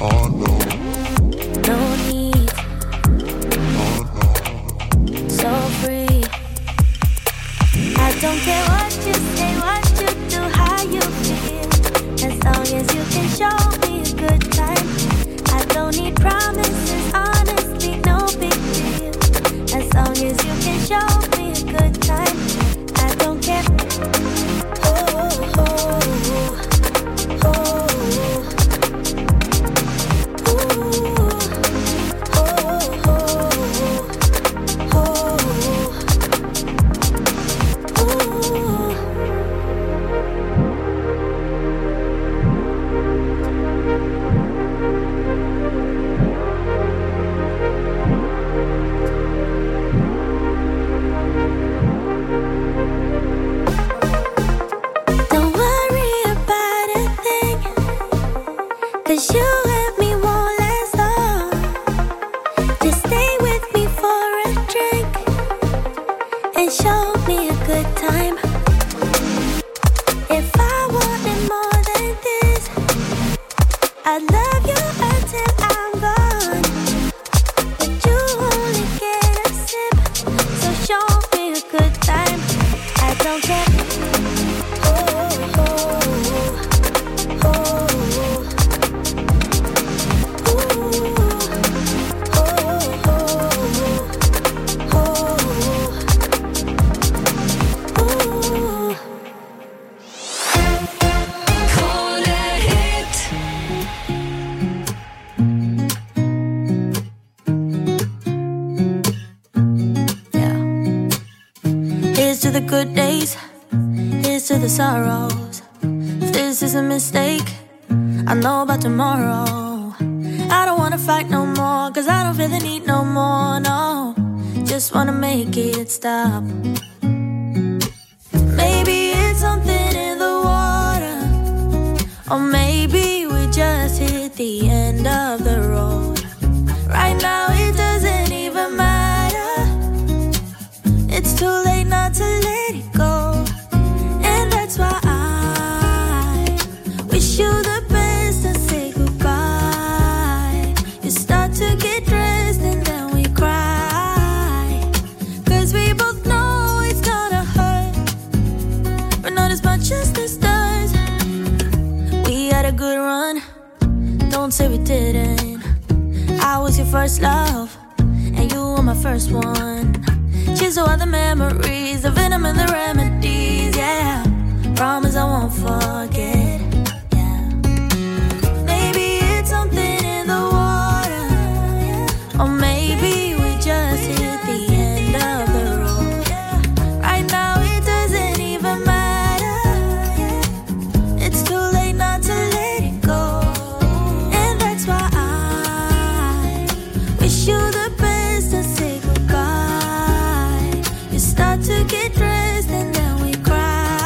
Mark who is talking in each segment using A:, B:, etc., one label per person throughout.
A: Oh no.
B: No need.
A: Oh no.
B: So free. I don't care what you say, what you do, how you feel. As long as you can show me a good time. I don't need promises, honestly, no big deal. As long as you can show me a good time. I don't care. The sorrows. If this is a mistake, I know about tomorrow. I don't wanna fight no more, cause I don't feel the need no more, no. Just wanna make it stop. Maybe it's something in the water, or maybe we just hit the end of the road. Right now it doesn't even matter. It's too late not to let it go. That's why I wish you the best and say goodbye. You start to get dressed and then we cry, cause we both know it's gonna hurt, but not as much as this does. We had a good run, don't say we didn't. I was your first love, and you were my first one. Cheers to all the memories, the venom and the remedies, yeah. Promise I won't forget, yeah. Maybe it's something in the water, yeah. Or maybe we just hit the end of the road, yeah. Right now it doesn't even matter, yeah. It's too late not to let it go. And that's why I wish you the best and say goodbye. You start to get dressed and then we cry,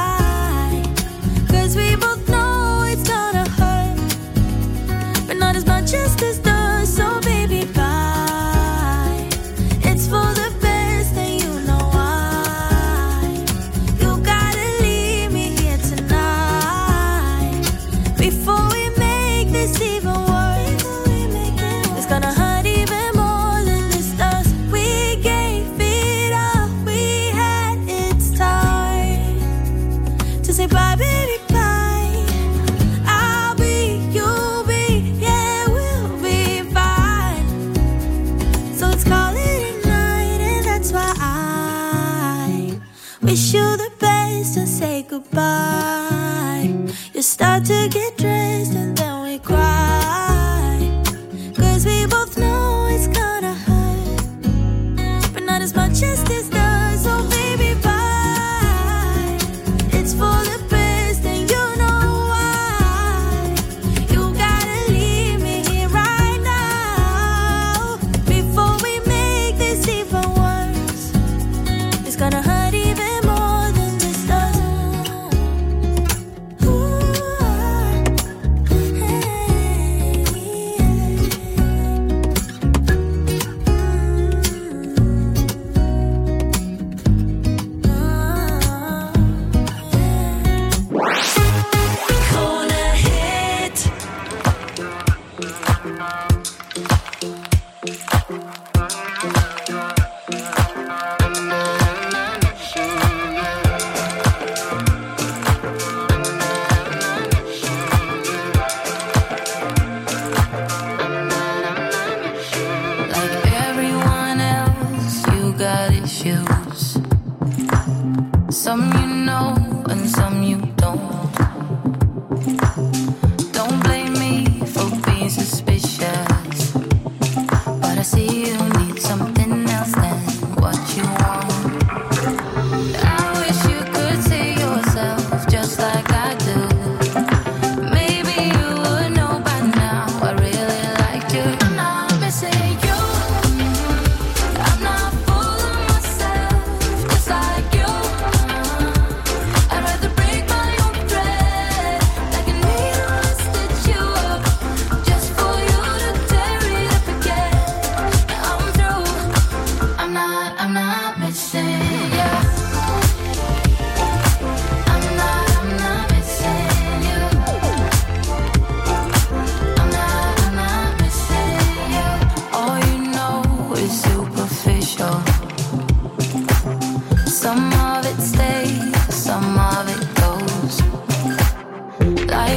B: we both know it's gonna hurt, but not as much as this does. So baby, bye. It's for the best and you know why. You gotta leave me here tonight before we make this even worse. It's gonna hurt even more than this does. We gave it all we had. It's time to say bye, baby. Wish you the best and say goodbye. You start to get dressed and then we cry, cause we both know it's gonna hurt, but not as much as this does. So baby, bye. It's for the best and you know why. You gotta leave me here right now before we make this even worse. It's gonna hurt even more than this does. Ooh.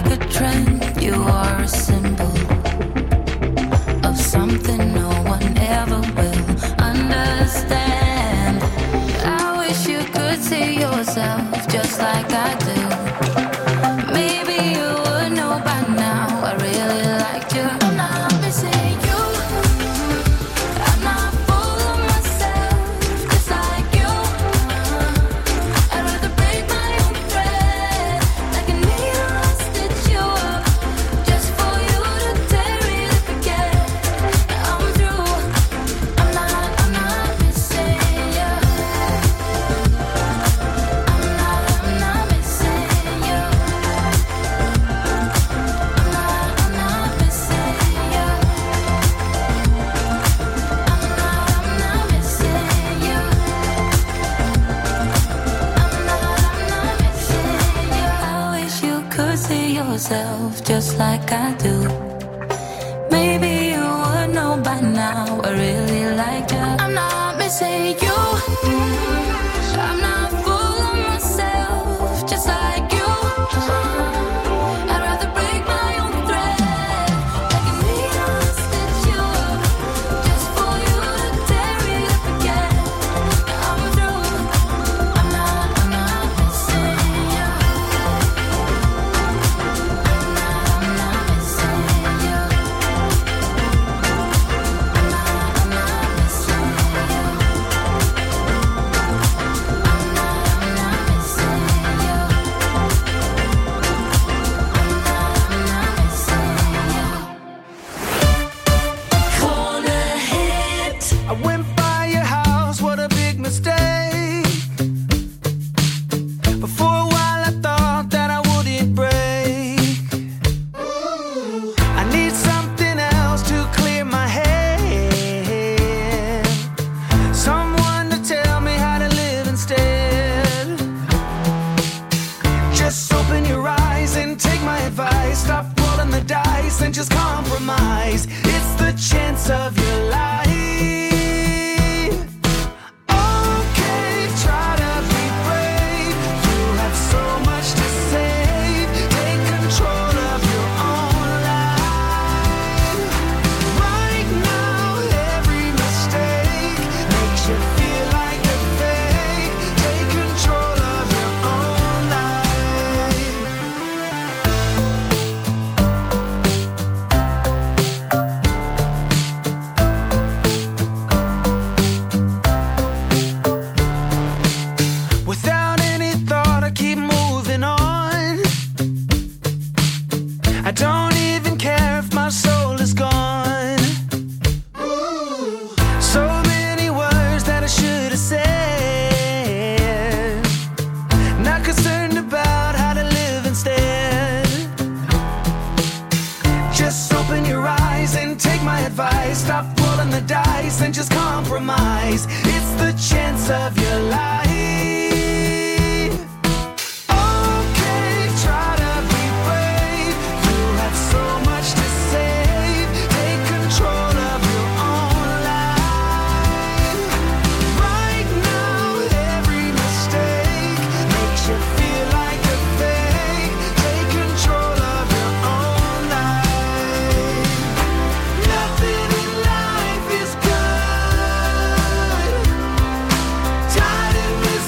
B: like a trend. You are a symbol of something no one ever will understand. I wish you could see yourself just like I do. Maybe you would know by now I really liked you. I'm not missing you. I'm not full of myself, just like you. I'd rather break my own thread, like a needle stitch you up, just for you to tear it up again. I'm through. I'm not missing you. I'm not missing you. I'm not missing you. I'm not missing you. I'm not missing you. I wish you could see yourself just like I do. Maybe you would know by now I really like you. I'm not missing you. I'm not full of myself, just like you. I'd rather break my own thread, like a needle stitch you up, just for you to tear it up again. I'm through. I'm not missing you. I'm not missing you. I'm not missing you.
C: I went by your house, what a big mistake. But for a while I thought that I wouldn't break. I need something else to clear my head. Someone to tell me how to live instead. Just open your eyes and take my advice. Stop rolling the dice and just compromise. It's the chance of your life. Okay, try to be brave. You have so much to say. Take control of your own life. Right now, every mistake makes you feel like a fake. Take control of your own life. Without any thought, I keep moving on. I don't even care if my soul is gone. So many words that I should have said. Not concerned about how to live instead. Just open your eyes and take my advice. Stop rolling the dice and just compromise. It's the chance of your life. Okay, try to be brave. You have so much to say. Take control of your own life. Right now, every mistake makes you feel like a fake. Take control of your own life. Nothing in life is good. Tired and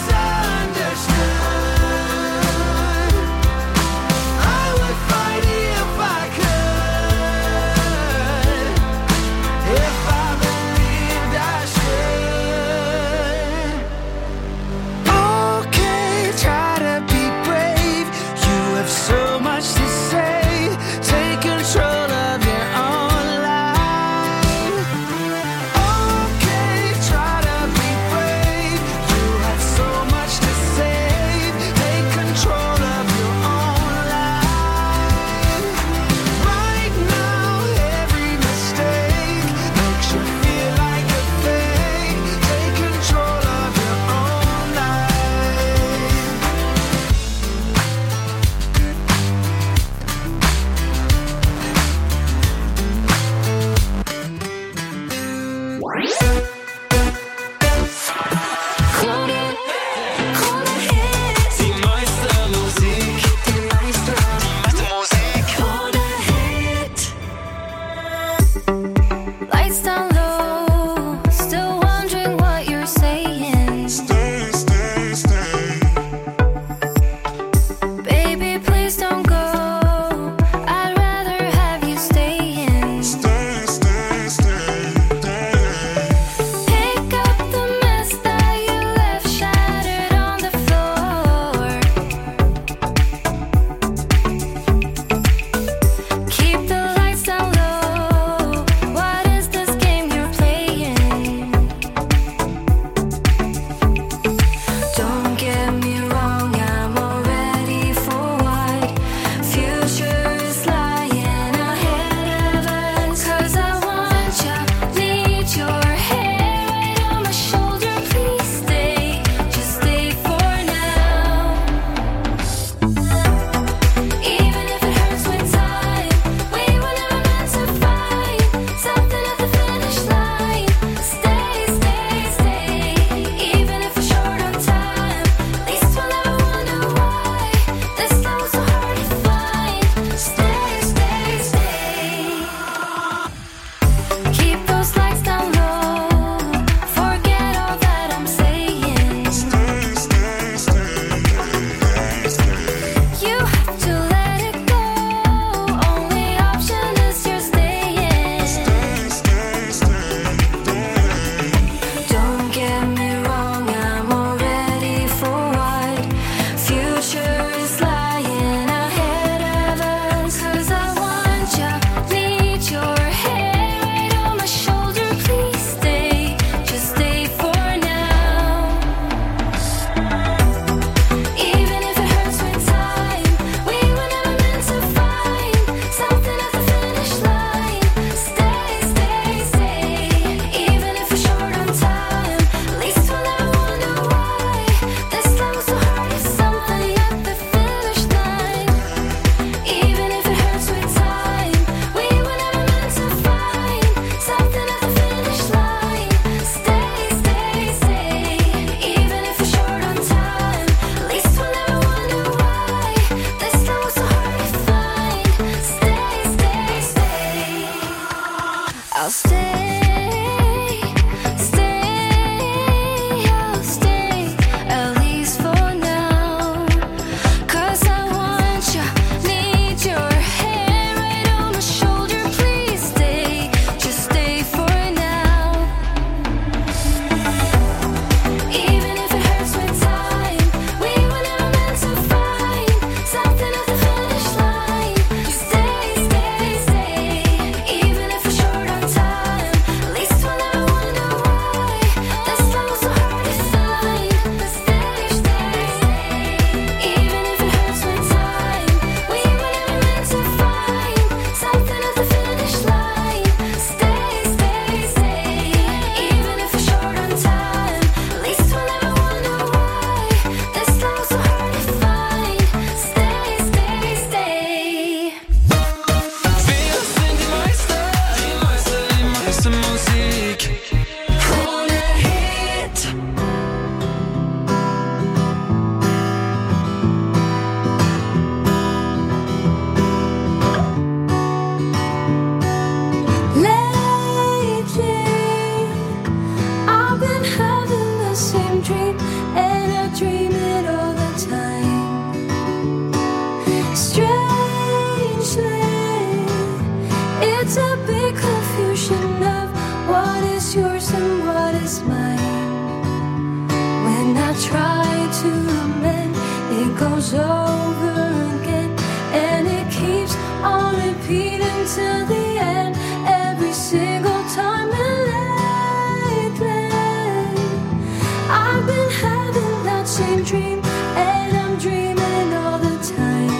B: I'll stay, I'll stay, at least for now. 'Cause I want you, need your hand right on my shoulder. Please stay, just stay for now. Even if it hurts with time, we were never meant to find something at the finish line. Just stay, even if it's short on time. At least we'll never wonder why this love was so hard to find. But stay, even if it hurts with time, we were never meant to find something at the finish line. Stay, even if it's short on time. At least we'll never wonder why this love was so hard to find. Stay.
C: Wir sind die Meister, die meiste Musik. Krone Hit.
B: Lately, I've been having the same dream, and I dream it all the time. Strangely, it's a big confusion of what is yours and what is mine. When I try to amend, it goes over again, and it keeps on repeating till the end. Every single time, and lately, I've been having that same dream, and I'm dreaming all the time.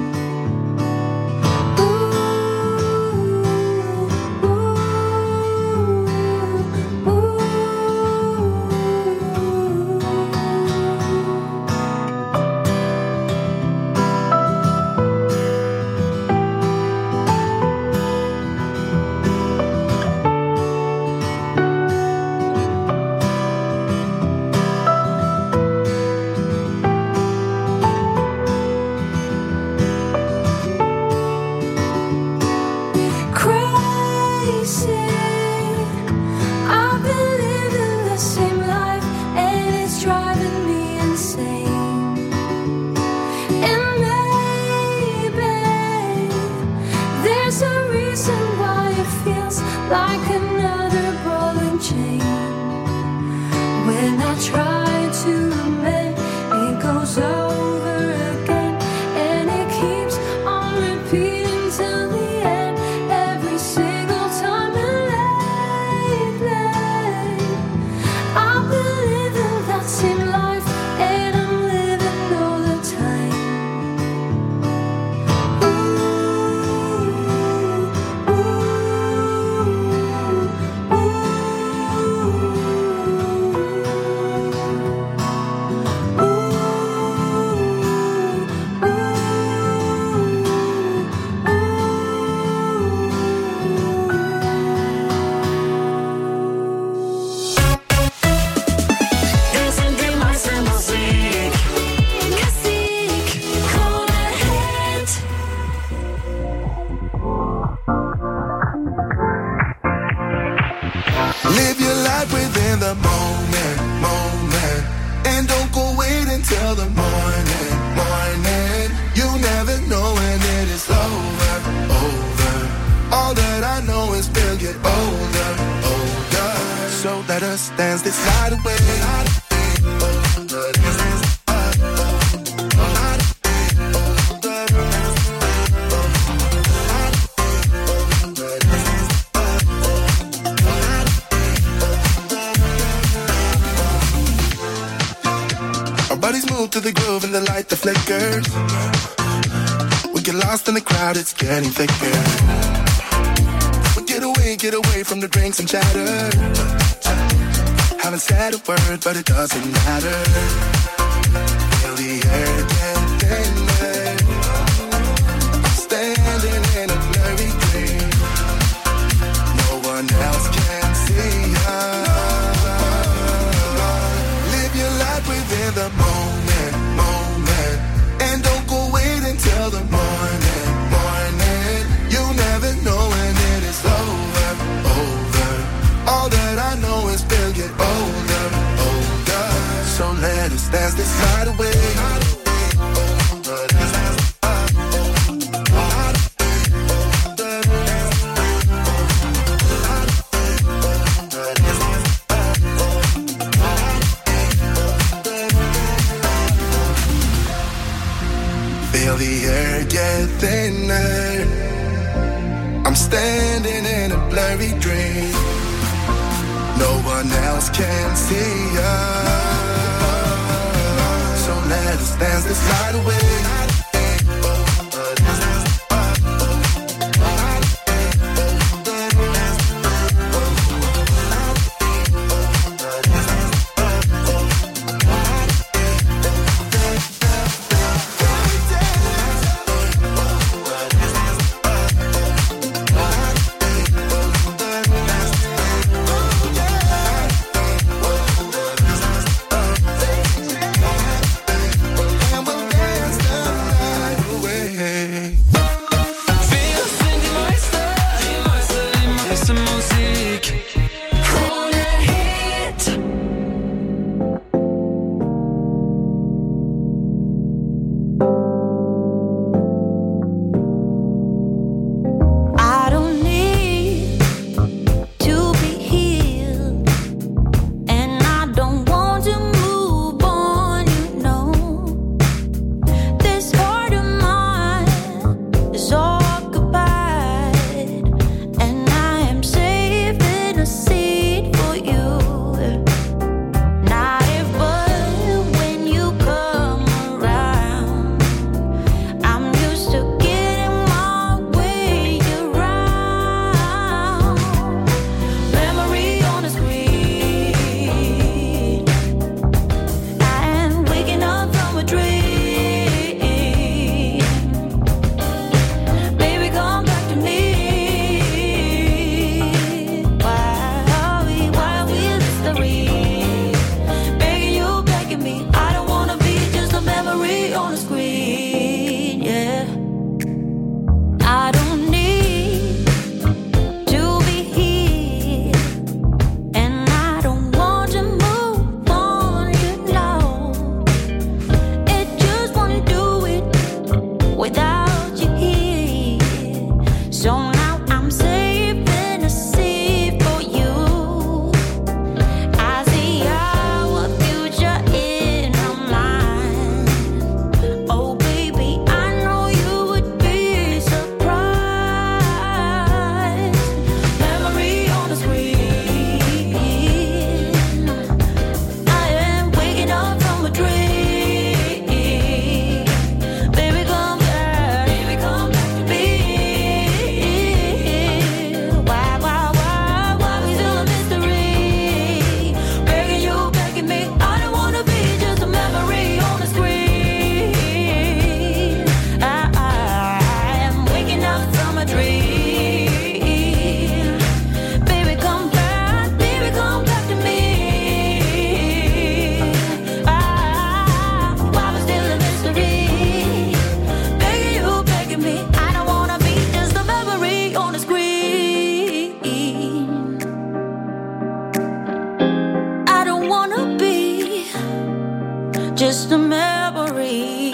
B: Crazy, I've been living the same life, and it's driving me insane. And maybe there's a reason why it feels like another ball and chain. When I try to amend, it goes over again, and it keeps on repeating till the end. Every single time, and lately, I've been living that same life, and I'm living all the time.
C: Wir sind die meiste Musik.
B: Musik, Krone Hit.
A: Live your life within the moment, and don't go wait until the morning. You never know when it is over. All that I know is we'll get older. So let us dance this night away. Our bodies move to the groove and the light that flickers. We get lost in the crowd, it's getting thicker. We get away from the drinks and chatter. Haven't said a word, but it doesn't matter. Feel the air get thinner. Standing in a blurry dream. No one else can see us. Live your life within the moment, and don't go wait until the morning. You never know when it is over. standing in a blurry dream. No one else can see us. So let us dance this night away.
B: Just a memory.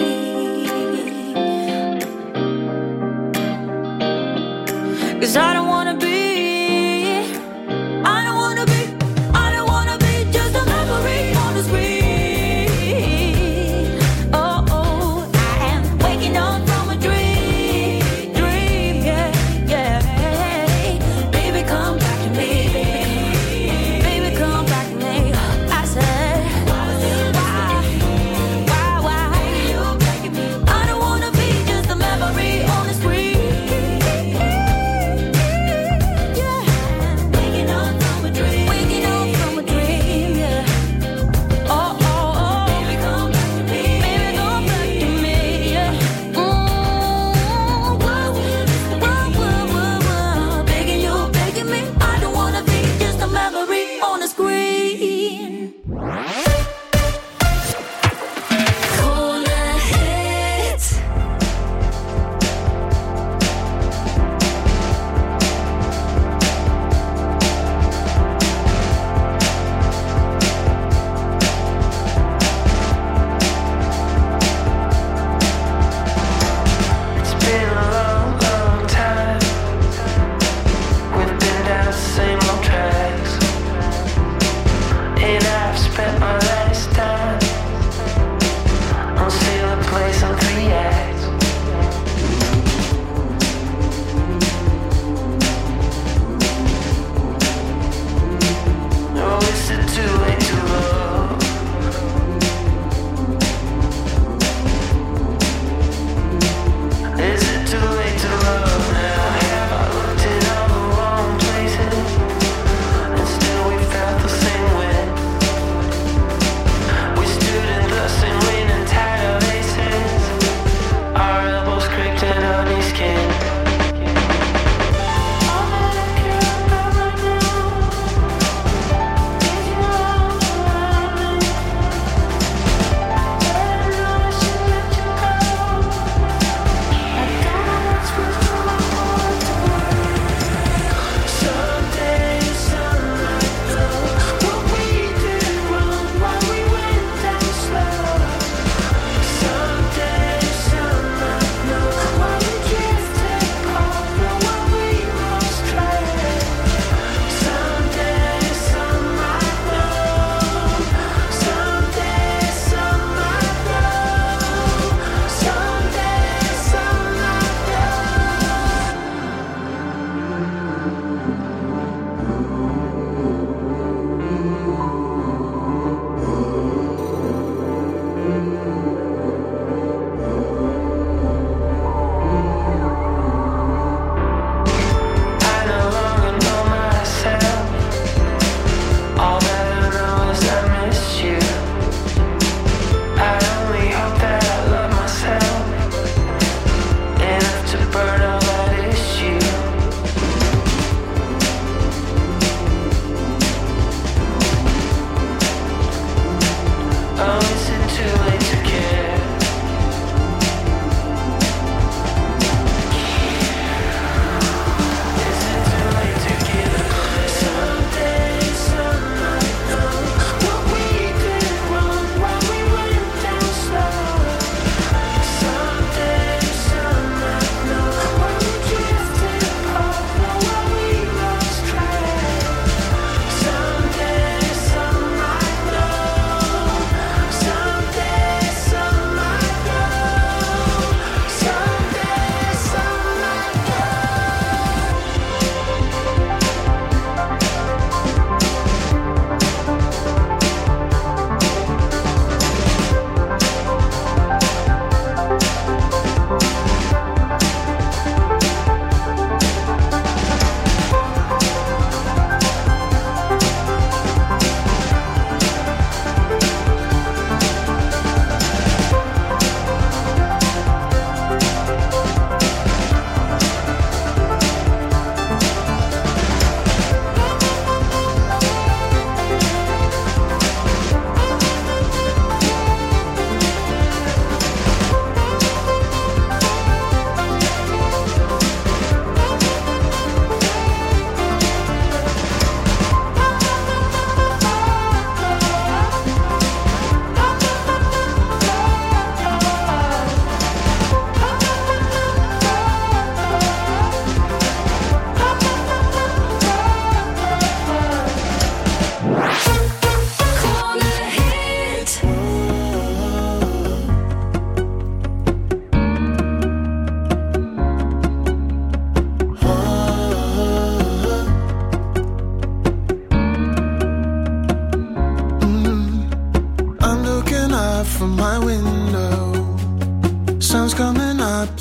B: 'Cause I don't wanna be, I don't wanna be, I don't wanna be just a memory on the screen. Oh, oh, I am waking up from a dream, yeah, yeah. Baby, come back to me. Baby, come back to me. I said, why? You begging me? I don't wanna be just a memory on the screen.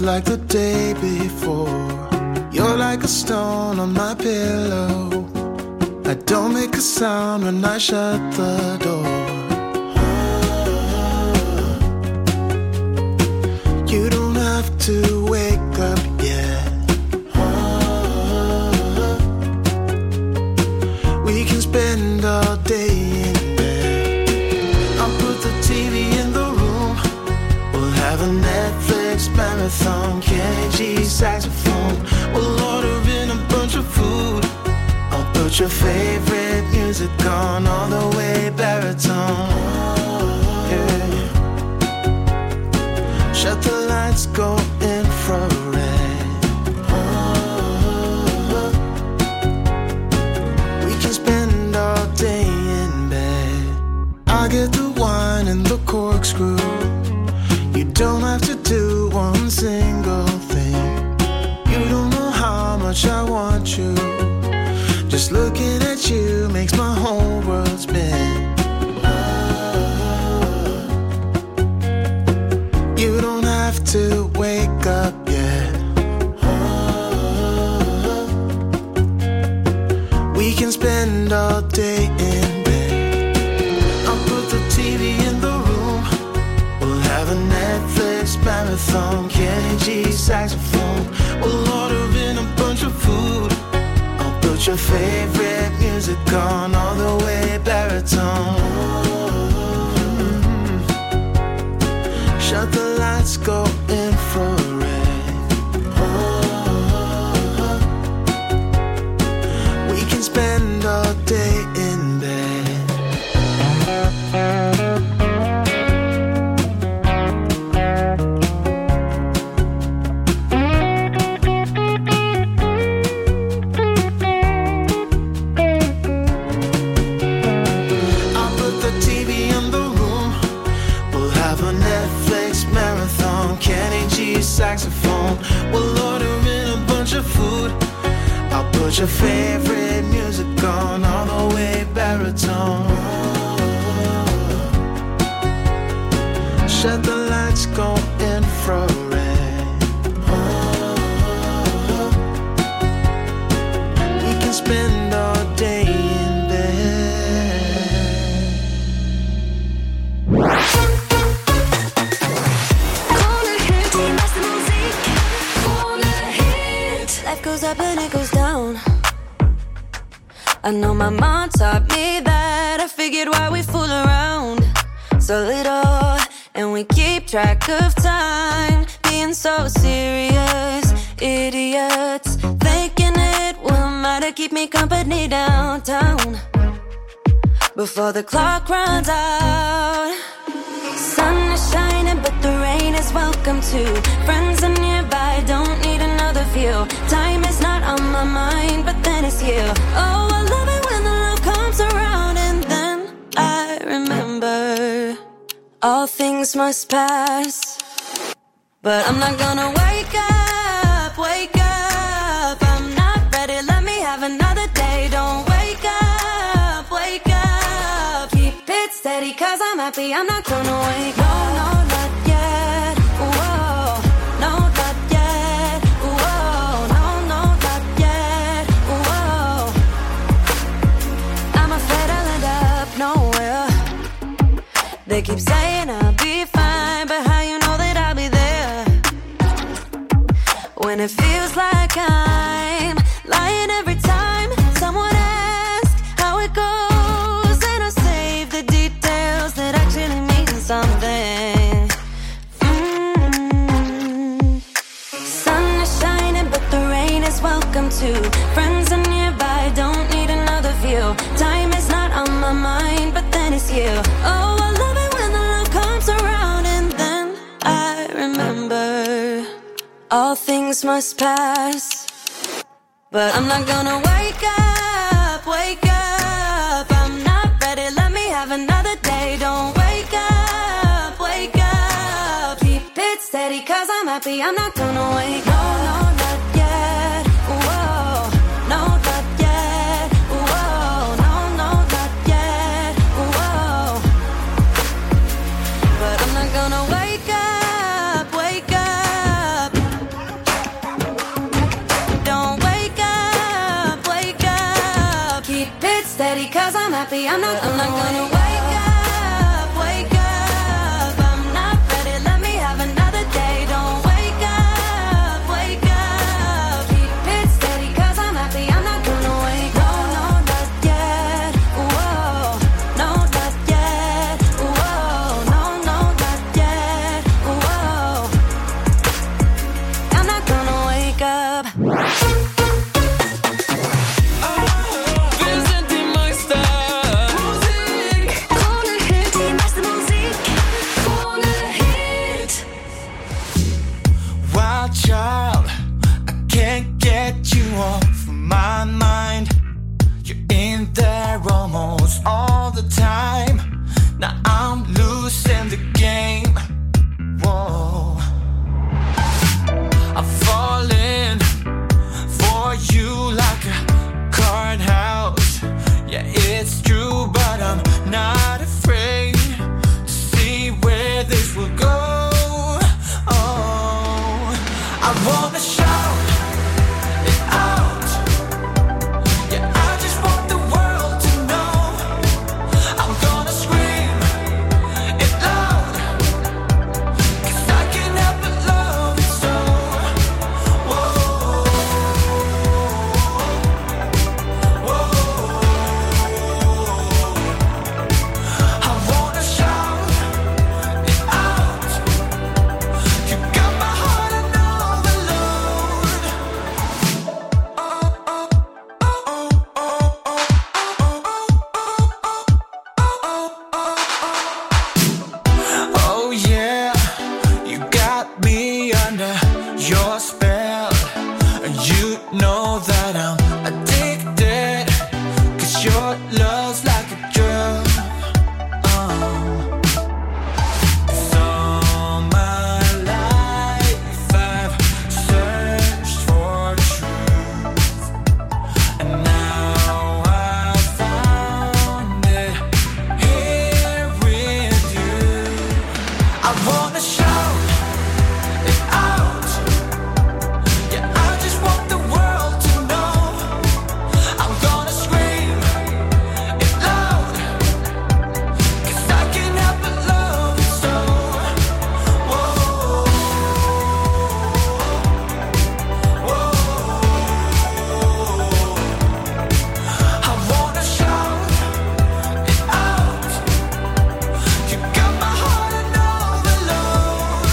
A: like the day before. You're like a stone on my pillow. I don't make a sound when I shut the door. You don't have to wake up yet. We can spend all day in bed. I'll put the TV in the room. We'll have a Netflix marathon. Kenny G saxophone. We'll order in a bunch of food. I'll put your favorite music on all the way baritone. Yeah. Shut the lights, go infrared. We can spend all day in bed. I'll get the wine and the corkscrew. You don't have to do one single thing. You don't know how much I want you. Just looking at you makes my whole world spin. You don't have to wake up yet. We can spend all day in bed. I'll put the TV in the room. We'll have a Netflix marathon. Kenny G saxophone. We'll order in a bunch of food. I'll put your favorite music on all the way baritone. Shut the lights, go infrared. We can spend all day in bed. I'll put the TV in the room. We'll have a Netflix marathon. Kenny G saxophone. We'll order in a bunch of food. I'll put your favorite music on all the way baritone. Shut the lights, go infrared. We can spend all day in bed.
B: Life goes up and it goes down. I know my mom taught me that. I figured why we fool around so little, and we keep track of time, being so serious. Idiots thinking it will matter, keep me company downtown before the clock runs out. Sun is shining, but the rain is welcome too. Friends are nearby, don't need another view. Time is not on my mind, but then it's you. Oh, I love it when the love comes around, and then I remember all things must pass. But I'm not gonna wake up, wake up. I'm not ready, let me have another day. Don't wake up, wake up. Keep it steady, cause I'm happy, I'm not gonna wake up. No, not yet, whoa. No, not yet, whoa. No, not yet, whoa. I'm afraid I'll end up nowhere. They keep saying I'll be fine, but how you know that I'll be there when it feels like I'm lying every time someone asks how it goes, and I save the details that actually mean something. Sun is shining, but the rain is welcome too. Friends are nearby, don't need another view. Time is not on my mind, but then it's you. Oh, I love it when the love comes around, and then I remember all things must pass. But I'm not gonna wake up, wake up. I'm not ready, let me have another day. Don't wake up, wake up. Keep it steady, cause I'm happy, I'm not gonna wake up. No, not yet, whoa. No, not yet, whoa. No, not yet, whoa. But I'm not gonna wake up, wake up. I'm not gonna wake up, wake up. I'm not ready, let me have another day. Don't wake up, wake up. Keep it steady, cause I'm happy, I'm not gonna wake up. No, not yet, whoa. No, not yet, whoa. No, not yet, whoa. I'm not gonna wake up.
A: Child, I can't get you off my mind. You're in there almost all the time. Now I'm losing the game. Whoa, I'm falling for you like a card house. Yeah, it's true, but I'm not afraid to see where this will go. I wanna shout it out. Yeah, I just want the world to know. I'm gonna scream it loud, 'cause I can't help but love it so. Whoa, whoa. I wanna shout it out. You got my heart and oh yeah, you got me under your spell. You know that I'm addicted, 'cause your love's like a drug. All my life I've searched for truth, and now I've found it here with you. I wanna shout it out. Yeah, I just want the world to know. I'm gonna scream it loud, 'cause I can't help but love it so. Whoa, whoa. I wanna shout it out. You got my heart and overload.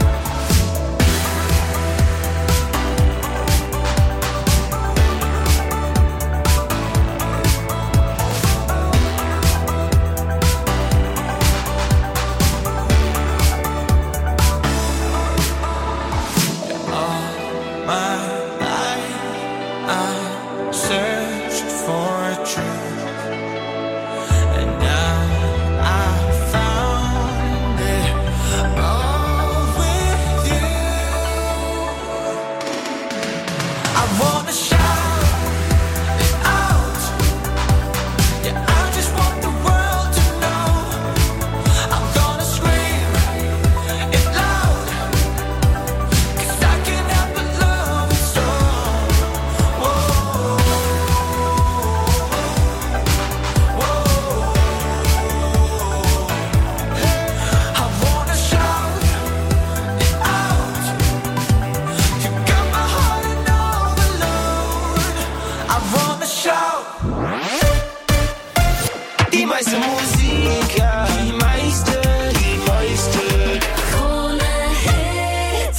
A: All my life I searched for truth, and now I found it all with you. I wanna shout it out. Yeah, I just want the world to know. I'm gonna scream it loud, 'cause I can't help but love it so. Whoa, whoa. I wanna shout it out. You got my heart and overload. I wanna shout. Die meiste Musik, ja, die meiste.
B: Krone Hit.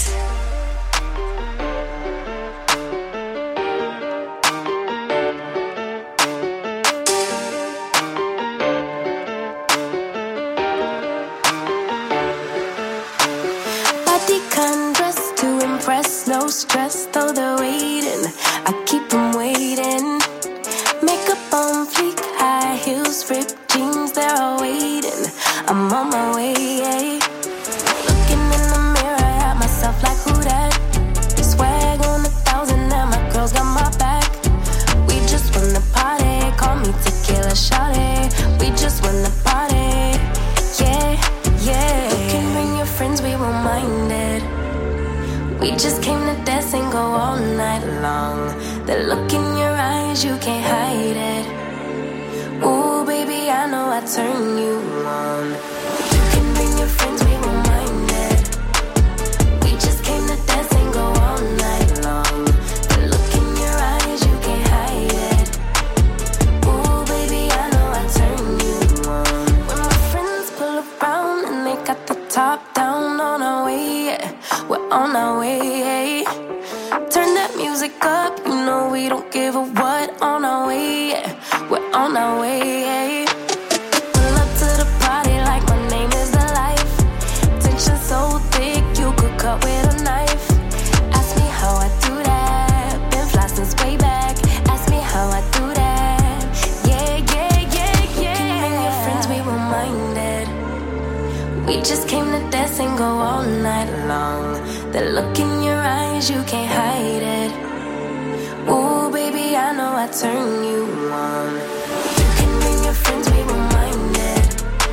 B: Body can dress to impress, no stress, though they're waiting. I keep them waiting. Makeup on fleek, high heels, ripped jeans, they're all waiting. I'm on my way. Looking in the mirror at myself like who that? Swag on 1,000 and my girls got my back. We just won the party, call me tequila shawty. We just won the party, yeah, yeah. You can bring your friends, we won't mind it. We just came to dance and go all night long. The look in your eyes, you can't hide it. Ooh, baby, I know I turn you on. You can bring your friends, we won't mind it. We just came to dance and go all night long. The look in your eyes, you can't hide it. Ooh, baby, I know I turn you on. When my friends pull around and they got the top down, on our way, yeah. We're on our way. Turn that music up, you know we don't give a what. On our way, yeah. We're on our way. Pull up to the party like my name is the life. Tension so thick, you could cut with a knife. Ask me how I do that. Been fly since way back. Ask me how I do that. Yeah. You can bring your friends, we won't mind it. We just came to dance and go all night long. The look in your eyes, you can't hide it. Ooh, baby, I know I turn you on. You can bring your friends, we won't mind it.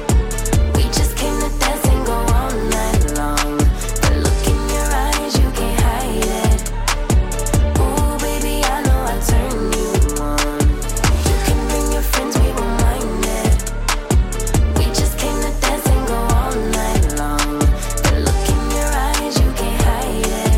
B: We just came to dance and go all night long. The look in your eyes, you can't hide it. Ooh, baby, I know I turn you on. You can bring your friends, we won't mind it. We just came to dance and go all night long. The look in your eyes, you can't hide it.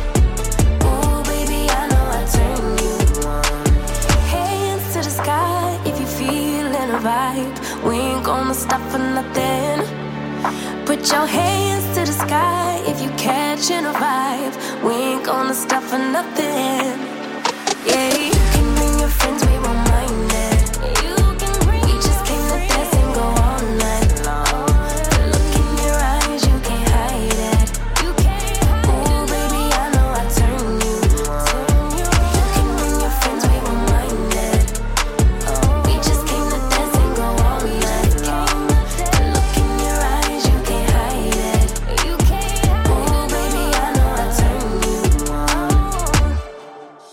B: Ooh, baby, I know I turn you on. Hands to the sky if you feelin' a vibe. We ain't gonna stop for nothing. Put your hands to the sky if you catchin' a vibe. We ain't gonna stop for nothing. Yeah, you can bring your friends, we won't mind it. We just came to dance and go all night long. The look in your eyes, you can't hide it. Ooh, baby, I know I turn you on. You can bring your friends, we won't mind it. We just came to dance and go all night long. The look in your eyes, you can't hide it. Ooh, baby, I know I turn you on.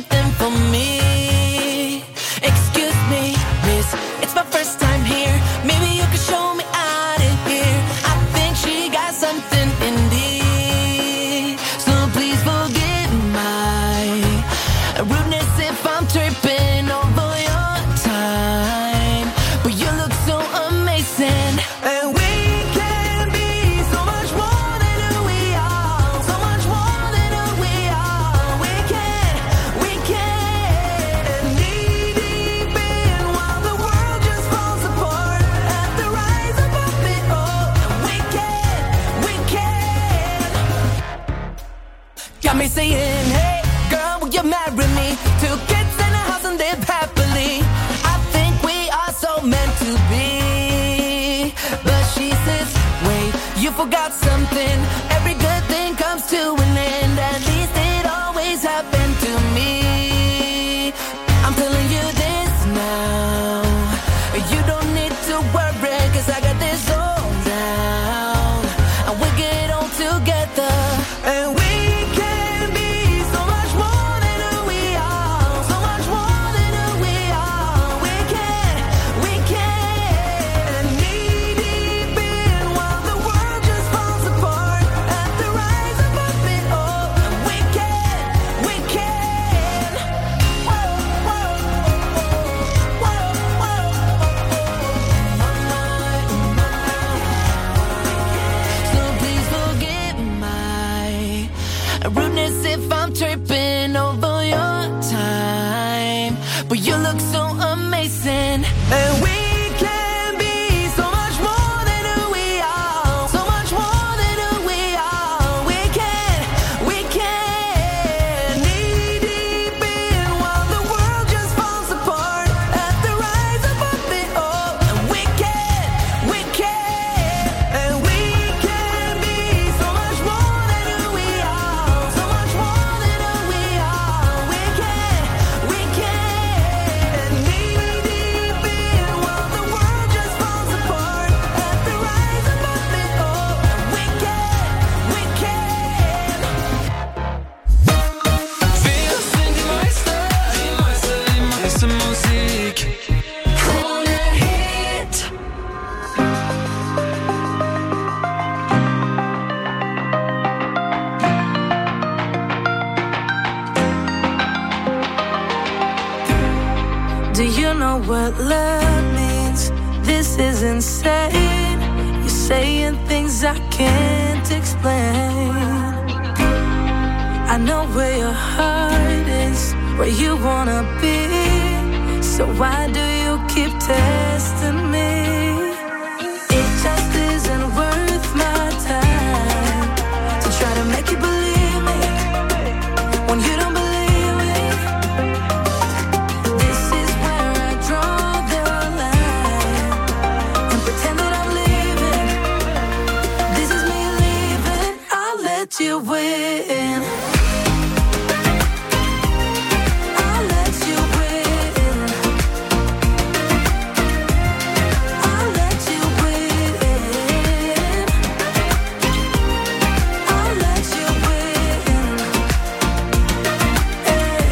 D: something for me. Excuse me, miss, it's my first time here. Maybe you could show me out of here. I think she got something in me. So please forgive my rudeness if I'm tripping over your time. But you look so amazing. And we can be so much more than who we are. So much more than who we are. We can knee deep in while the world just falls apart. At the rise above it all. And we can. Got me saying, hey, girl, will you marry me? 2 kids in a house and live happily. I think we are so meant to be. But she says, wait, you forgot something. Every good thing comes to an end. At least it always happened to me. I'm telling you this now. You don't need to worry, 'cause I got this all down. And we'll get on together. And we can be so much more than who we are. So much more than who we are. We can knee deep in while the world just falls apart. At the rise above it all. And we can. Whoa, whoa, whoa, So please forgive my rudeness if I'm tripping over your time. But you look so amazing. And we can be so much more than who we are. So much more than who we are. We can knee deep in while the world just falls apart. At the rise above it all. And we can. And we can be so much more than who we are. So much more than who we are. We can knee deep in while the world just falls apart. At the rise above it all. And we can.
C: Wir sind die Meister Musik. Krone Hit.
B: Do you know what love means? This is insane. You're saying things I can't explain. I know where your heart is, where you wanna be. So why do you keep testing me? It just isn't worth my time to try to make you believe me when you don't believe me. This is where I draw the line and pretend that I'm leaving. This is me leaving. I'll let you win. I'll let you win. I'll let you win. I'll let you win. Hey.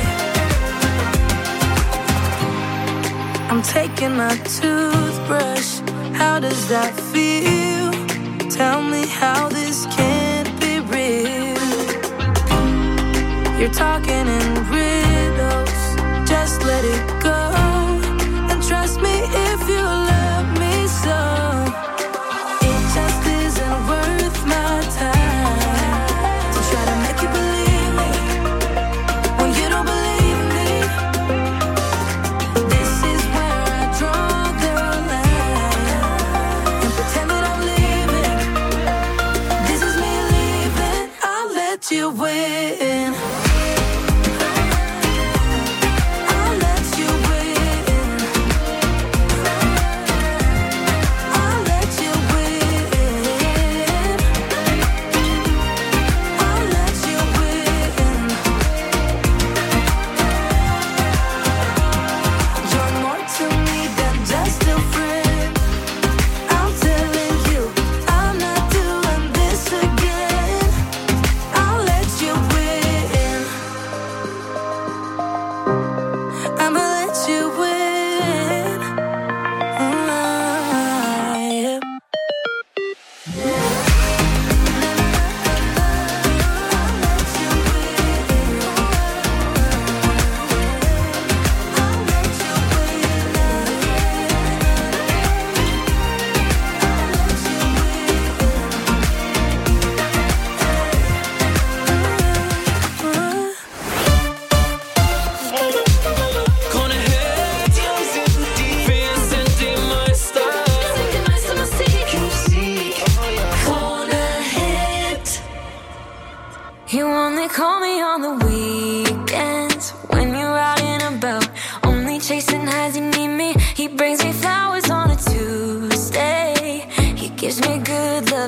B: I'm taking my toothbrush. How does that feel? Tell me how this can't be real. You're talking in riddles. Just let it go. And trust me if you love me so. It just isn't worth my time to try to make you believe me when you don't believe me. This is where I draw the line and pretend that I'm leaving. This is me leaving. I'll let you win.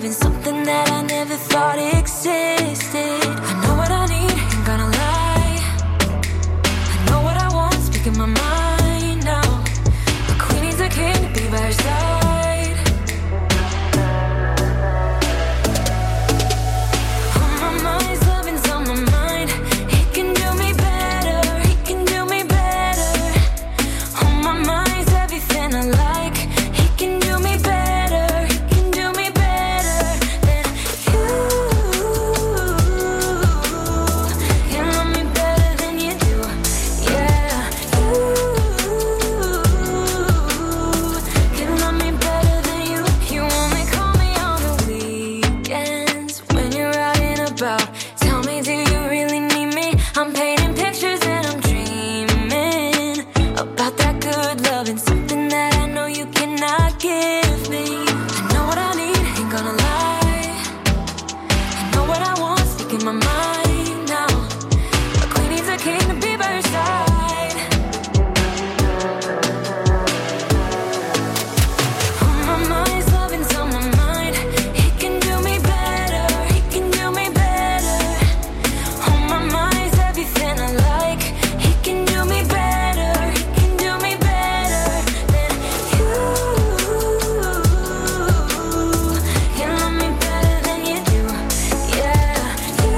B: loving something that I never thought existed. I know what I need, ain't gonna lie. I know what I want, speaking my mind now. A queen needs a king to be by her side. On my mind's loving's on my mind. He can do me better, he can do me better. On my mind's everything I like. He can do me better, he can do me better than you. You love me better than you do, yeah. You love me better than you. You only call me on the weekends when you're out and about. Tell me, do you really need me? I'm painting pictures and I'm dreaming about that good loving, something that I know you cannot give me. I know what I need, ain't gonna lie. I know what I want, speaking my mind now. A queen needs a king to be by her side. On my mind's loving's on my mind. He can do me better, he can do me better. On my mind's everything I like. He can do me better, he can do me better than you. You love me better than you do, yeah. You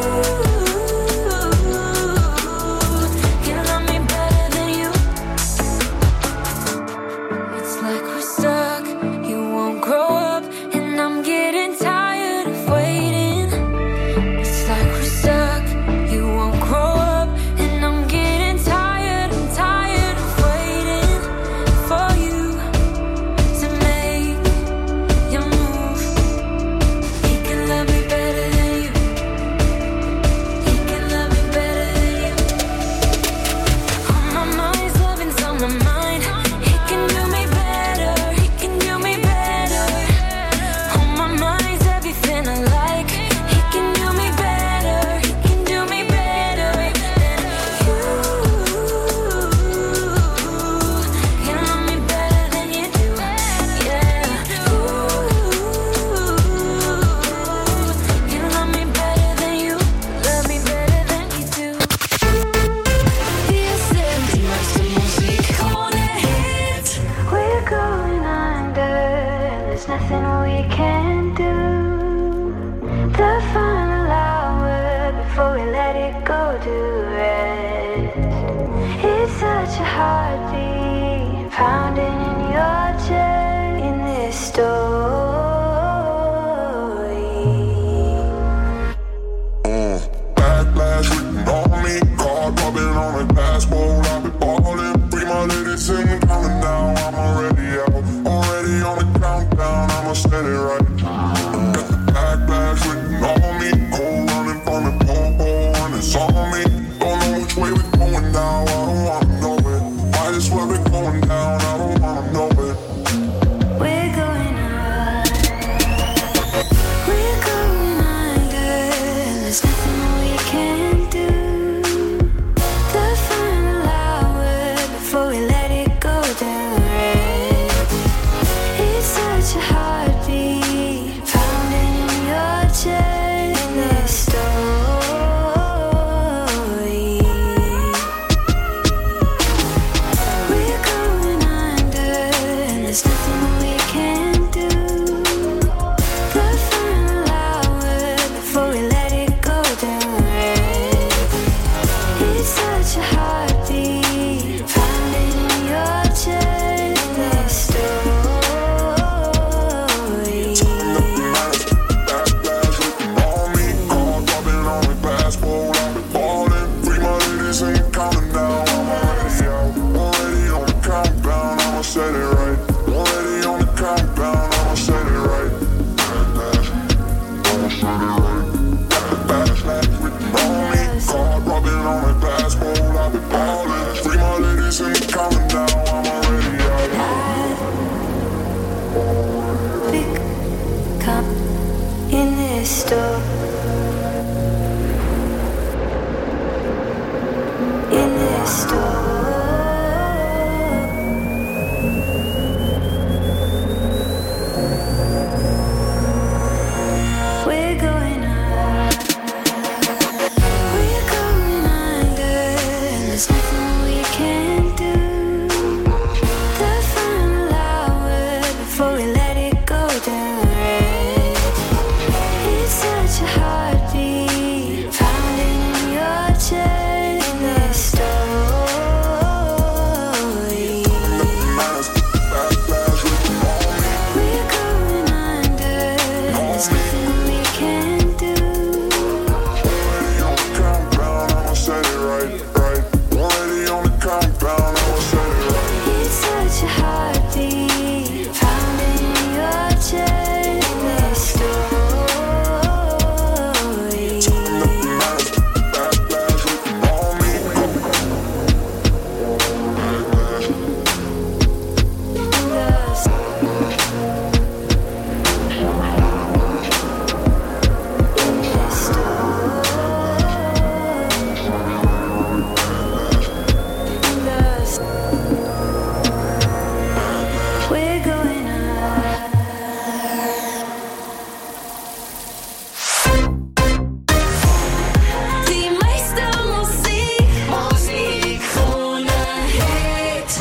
B: love me better than you. It's like we're stuck, you won't grow up, and I'm getting tired of waiting. It's like we're stuck, you won't grow up, and I'm getting tired, I'm tired of waiting for you to make your move. He can love me better than you. He can love me better than you. On my mind's loving's on my mind. He can do me better, he can do me better. On my mind's everything I like. He can do me better, he can do me better than you. You love me better than you do, yeah. You love me better than you. Love me better than you do.
D: Wir sind die meiste Musik ohne Hit.
B: We're going under, there's nothing we can do. The final hour before we let it go to rest. It's such a heartbeat pounding in your chest in this story.
A: Backlash written on me, card rubbing on a dashboard. I've been ballin', free my lady sitting counting down. I'm already out, already on the countdown. I'ma set it right. Got the backlash written on me, cold running from the pole, and it's on me. Don't know which way we're going now. I don't wanna know it. Might as well be going down. I don't wanna know it.
B: We're going up. We're going under. There's nothing we can do. The final hour before we let it go to rest. It's such a heartbeat pounding in your chest in this story. We're going under, and there's nothing we can do. The final hour before we let it go to rest. It's such a heartbeat pounding in your chest in this story.
A: Backlash written on me, card rubbing on a dashboard. I've been ballin', free my lady sitting counting down. I'm already out, already on the countdown. I'ma set it right. Already on the countdown. I'ma set it right. Backlash, I'ma set it right. Backlash written on me, card rubbing on a dashboard. I've been ballin', free my lady sitting counting down. I'm already out.
B: Big cup in this store. In this store. can do. The final hour before we let it go down. It's such a heartbeat pounding in your chest. This story. We're going under. There's nothing we can do.
A: Already on the countdown, I'ma set it right. Already on the countdown, I'ma set it right.
B: It's such a heartbeat pounding in your chest. This story.
A: Backlash looking on me.
B: We're going up. Die meiste Musik ohne Hate.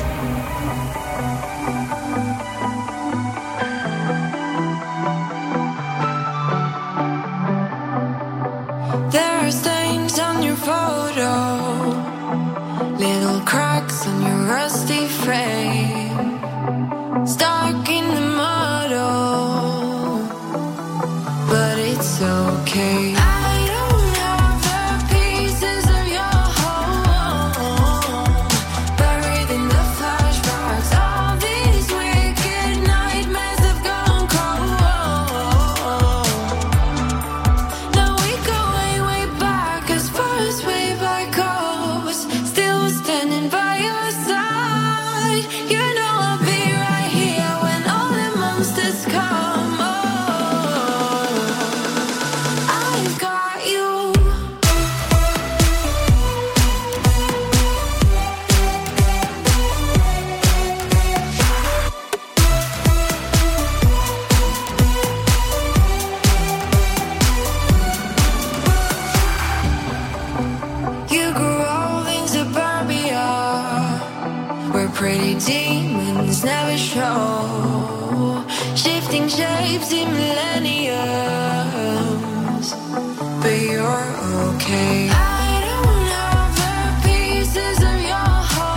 B: There are stains on your photo, little cracks on your rusty frame, stuck in the muddle, but it's okay. I don't have the pieces of your home, buried in the flashbacks. All these wicked nightmares have gone cold. Now we go way, way back, as far as way back goes. Still standing by your side. You know I'll be right here when all the monsters come. Oh, I've got you. You grew old in suburbia, where pretty demons never show, shifting shapes in millenniums, but you're okay. I don't have the pieces of your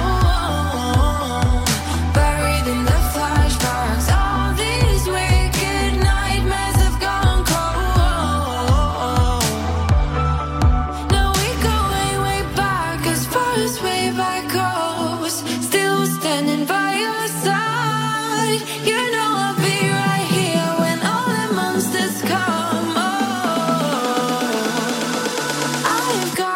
B: home, buried in the flashbacks. All these wicked nightmares have gone cold. Now we go way, way back, as far as way back goes. Still standing by your side. You know I'll be right here when all the monsters come. Oh, I've got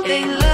D: They love